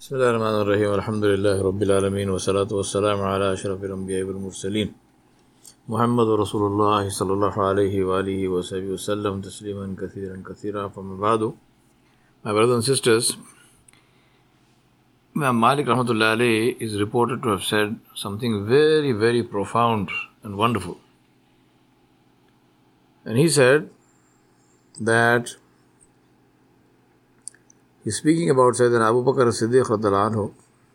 بسم الله الرحمن الرحيم الحمد لله رب العالمين والصلاة والسلام على أشرف الأنبياء والمرسلين محمد رسول الله صلى الله عليه وآله وصحبه وسلم تسليما كثيرا فما بعد. My brothers and sisters, Imam Malik Rahmatullah alayhi is reported to have said something very, very profound and wonderful. And he said that he's speaking about Sayyidina Abu Bakr as-Siddiq radhiyallahu anhu,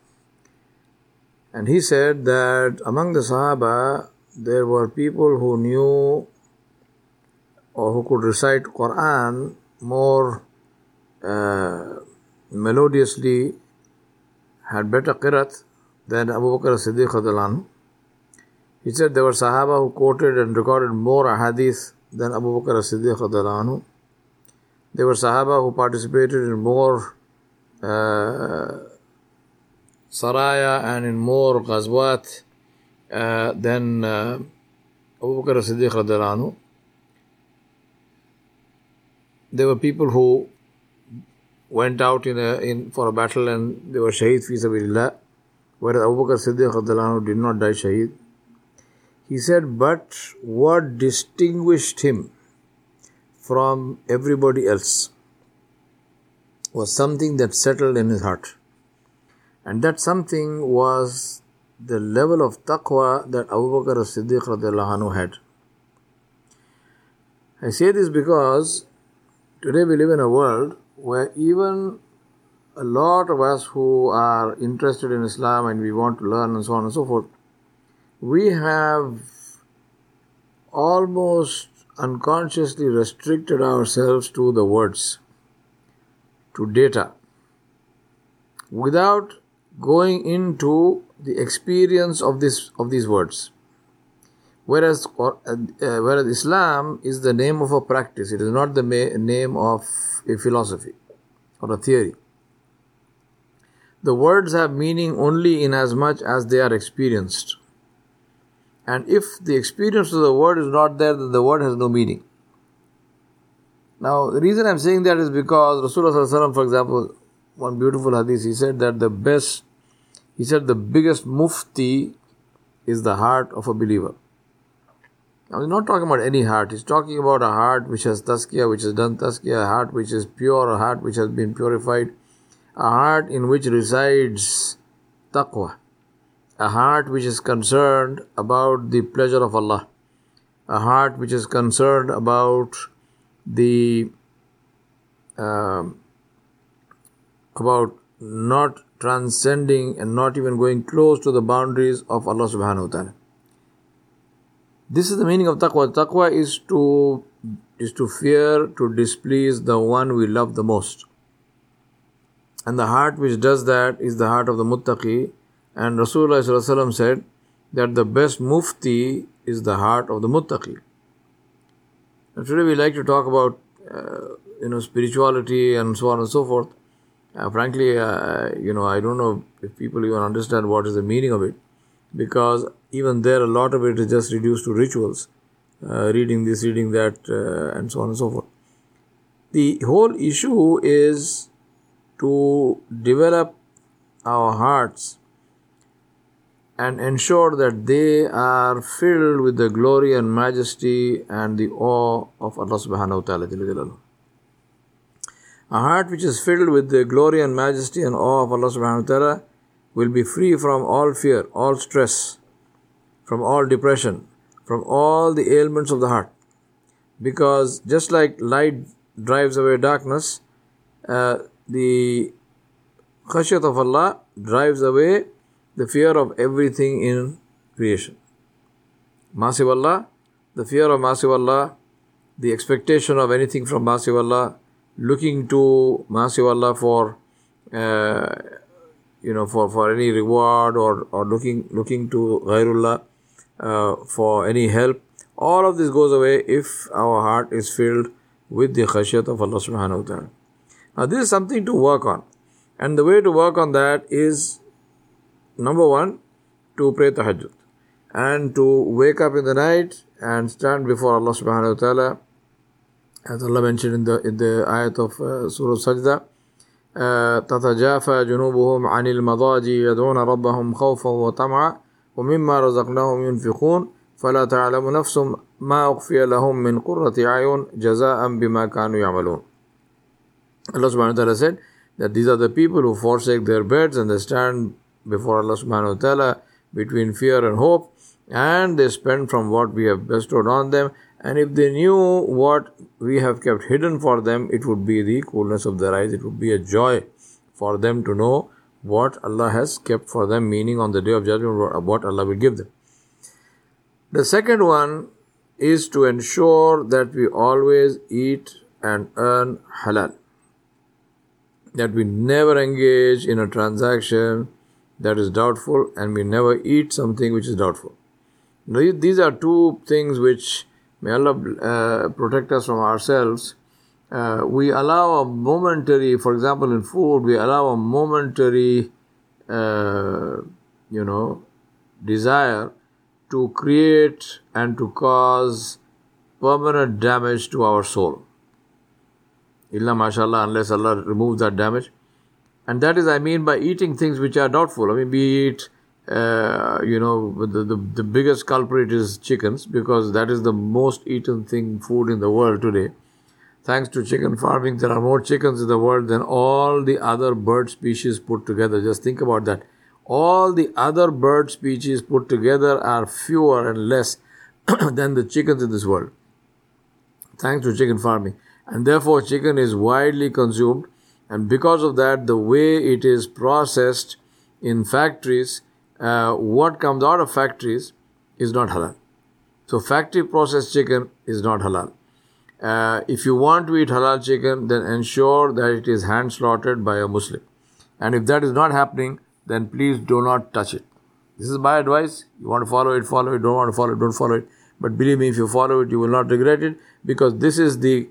and he said that among the Sahaba there were people who knew or who could recite Quran more melodiously, had better qiraat than Abu Bakr as-Siddiq radhiyallahu anhu. He said there were Sahaba who quoted and recorded more ahadith than Abu Bakr as-Siddiq radhiyallahu anhu. There were Sahaba who participated in more saraya and in more ghazwat than Abu Bakr as-Siddiq radhiyallahu anhu. There were people who went out for a battle and they were shaheed fi sabilillah, whereas Abu Bakr as-Siddiq radhiyallahu anhu did not die shaheed. He said, but what distinguished him from everybody else was something that settled in his heart. And that something was the level of taqwa that Abu Bakr as-Siddiq radhiyallahu anhu had. I say this because today we live in a world where even a lot of us who are interested in Islam and we want to learn and so on and so forth, we have almost unconsciously restricted ourselves to the words, to data, without going into the experience of these words. Whereas Islam is the name of a practice, it is not the name of a philosophy or a theory. The words have meaning only in as much as they are experienced. And if the experience of the word is not there, then the word has no meaning. Now, the reason I'm saying that is because Rasulullah sallallahu alaihi wasallam, for example, one beautiful hadith, he said that the biggest mufti is the heart of a believer. Now, he's not talking about any heart. He's talking about a heart which has tazkiyah, which has done tazkiyah, a heart which is pure, a heart which has been purified, a heart in which resides taqwa, a heart which is concerned about the pleasure of Allah, a heart which is concerned about about not transcending and not even going close to the boundaries of Allah subhanahu wa ta'ala. This is the meaning of taqwa. Taqwa is to fear, to displease the one we love the most. And the heart which does that is the heart of the muttaqi. And Rasulullah sallallahu alaihi wasallam said that the best mufti is the heart of the muttaqi. And today we like to talk about spirituality and so on and so forth. Frankly, I don't know if people even understand what is the meaning of it, because even there a lot of it is just reduced to rituals, reading this, reading that, and so on and so forth. The whole issue is to develop our hearts and ensure that they are filled with the glory and majesty and the awe of Allah subhanahu wa ta'ala. A heart which is filled with the glory and majesty and awe of Allah subhanahu wa ta'ala will be free from all fear, all stress, from all depression, from all the ailments of the heart. Because just like light drives away darkness, the khashyat of Allah drives away the fear of everything in creation. Mercy of Allah, the fear of mercy of Allah, the expectation of anything from mercy of Allah, looking to mercy of Allah for any reward or looking to ghairullah for any help. All of this goes away if our heart is filled with the khashyat of Allah subhanahu wa ta'ala. Now this is something to work on. And the way to work on that is, number one, to pray tahajjud and to wake up in the night and stand before Allah subhanahu wa ta'ala, as Allah mentioned in the ayat of Surah Sajda, تتجافى جنوبهم عن المضاجع يدعون ربهم خوفا وطمعا ومما رزقناهم ينفقون فلا تعلم نفس ما أخفي لهم من قرة أعين جزاء بما كانوا يعملون. Allah subhanahu wa ta'ala said that these are the people who forsake their beds and they stand before Allah subhanahu wa ta'ala between fear and hope, and they spend from what we have bestowed on them, and if they knew what we have kept hidden for them, it would be the coolness of their eyes, it would be a joy for them to know what Allah has kept for them, meaning on the day of judgment what Allah will give them. The second one is to ensure that we always eat and earn halal, that we never engage in a transaction that is doubtful, and we never eat something which is doubtful. These are two things which may Allah protect us from ourselves. We allow a momentary, for example in food, we allow a momentary desire to create and to cause permanent damage to our soul. Illa mashallah, unless Allah removes that damage. And that is, I mean, by eating things which are doubtful. I mean, be it, the biggest culprit is chickens, because that is the most eaten food in the world today. Thanks to chicken farming, there are more chickens in the world than all the other bird species put together. Just think about that. All the other bird species put together are fewer and less than the chickens in this world. Thanks to chicken farming. And therefore, chicken is widely consumed. And because of that, the way it is processed in factories, what comes out of factories is not halal. So factory processed chicken is not halal. If you want to eat halal chicken, then ensure that it is hand slaughtered by a Muslim. And if that is not happening, then please do not touch it. This is my advice. You want to follow it, follow it. Don't want to follow it, don't follow it. But believe me, if you follow it, you will not regret it, because this is the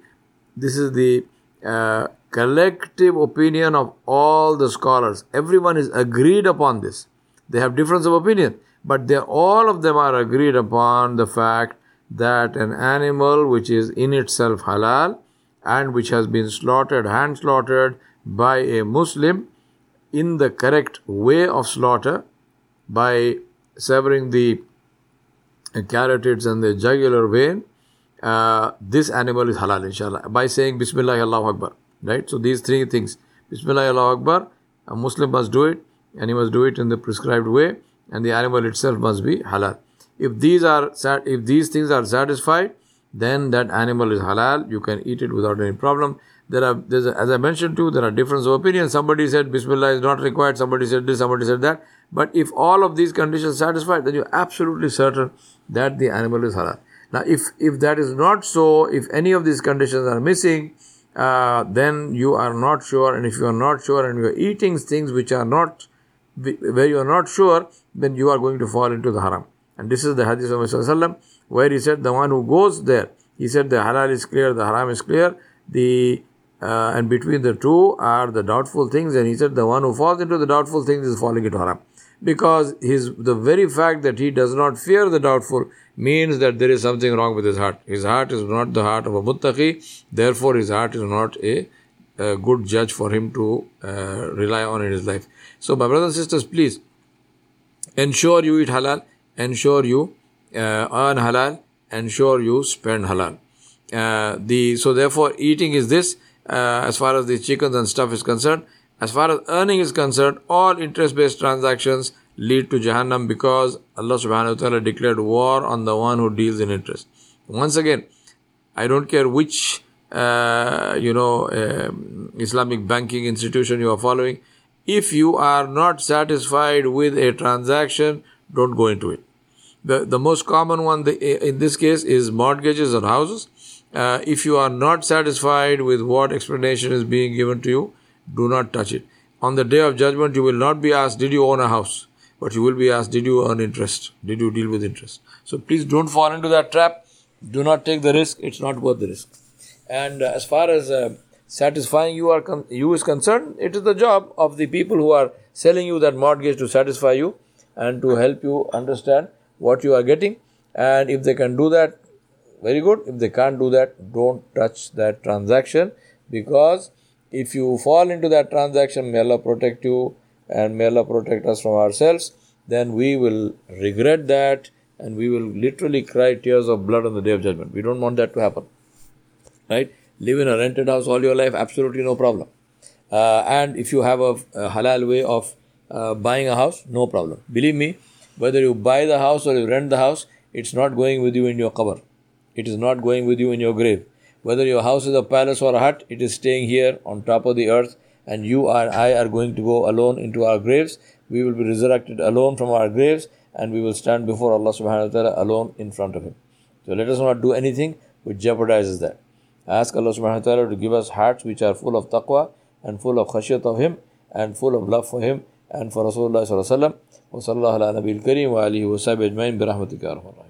collective opinion of all the scholars. Everyone is agreed upon this. They have difference of opinion, but all of them are agreed upon the fact that an animal which is in itself halal and which has been hand slaughtered by a Muslim in the correct way of slaughter, by severing the carotids and the jugular vein, this animal is halal, inshallah, by saying Bismillah Allahu Akbar. Right? So these three things. Bismillah Allahu Akbar, a Muslim must do it, and he must do it in the prescribed way, and the animal itself must be halal. If these things are satisfied, then that animal is halal. You can eat it without any problem. As I mentioned too, there are differences of opinion. Somebody said Bismillah is not required, somebody said this, somebody said that. But if all of these conditions are satisfied, then you're absolutely certain that the animal is halal. Now, if that is not so, if any of these conditions are missing, then you are not sure, and if you are not sure and you are eating things which are not, where you are not sure, then you are going to fall into the haram. And this is the hadith of Rasulullah, where he said, the one who goes there, he said the halal is clear, the haram is clear, and between the two are the doubtful things, and he said the one who falls into the doubtful things is falling into haram. Because the very fact that he does not fear the doubtful means that there is something wrong with his heart. His heart is not the heart of a muttaqi, therefore his heart is not a good judge for him to rely on in his life. So my brothers and sisters, please ensure you eat halal, ensure you earn halal, ensure you spend halal. So therefore eating is this, as far as the chickens and stuff is concerned. As far as earning is concerned, all interest-based transactions lead to Jahannam, because Allah subhanahu wa ta'ala declared war on the one who deals in interest. Once again, I don't care which Islamic banking institution you are following. If you are not satisfied with a transaction, don't go into it. The most common one in this case is mortgages on houses. If you are not satisfied with what explanation is being given to you, do not touch it. On the day of judgment, you will not be asked, did you own a house? But you will be asked, did you earn interest? Did you deal with interest? So please don't fall into that trap. Do not take the risk. It's not worth the risk. And as far as satisfying you is concerned, it is the job of the people who are selling you that mortgage to satisfy you and to help you understand what you are getting. And if they can do that, very good. If they can't do that, don't touch that transaction, because if you fall into that transaction, may Allah protect you and may Allah protect us from ourselves, then we will regret that and we will literally cry tears of blood on the Day of Judgment. We don't want that to happen. Right? Live in a rented house all your life, absolutely no problem. And if you have a halal way of buying a house, no problem. Believe me, whether you buy the house or you rent the house, it's not going with you in your qabr. It is not going with you in your grave. Whether your house is a palace or a hut, it is staying here on top of the earth, and you and I are going to go alone into our graves. We will be resurrected alone from our graves, and we will stand before Allah subhanahu wa ta'ala alone in front of Him. So let us not do anything which jeopardizes that. I ask Allah subhanahu wa ta'ala to give us hearts which are full of taqwa and full of khashyat of Him and full of love for Him and for Rasulullah sallallahu alaihi wasallam. Wa sallallahu ala nabiyil kareem wa alihi wa sahbihi ajma'in bi rahmatika ya arhamar rahimin.